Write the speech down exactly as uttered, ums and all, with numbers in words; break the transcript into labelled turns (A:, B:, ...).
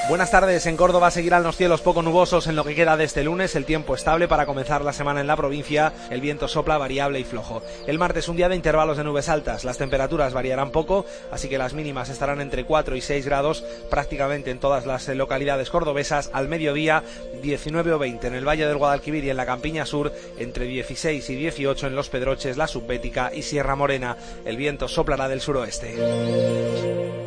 A: Buenas tardes. En Córdoba seguirán los cielos poco nubosos en lo que queda de este lunes, el tiempo estable para comenzar la semana en la provincia, el viento sopla variable y flojo. El martes un día de intervalos de nubes altas, las temperaturas variarán poco, así que las mínimas estarán entre cuatro y seis grados prácticamente en todas las localidades cordobesas. Al mediodía diecinueve o veinte en el Valle del Guadalquivir y en la Campiña Sur, entre dieciséis y dieciocho en Los Pedroches, la Subbética y Sierra Morena. El viento soplará del suroeste.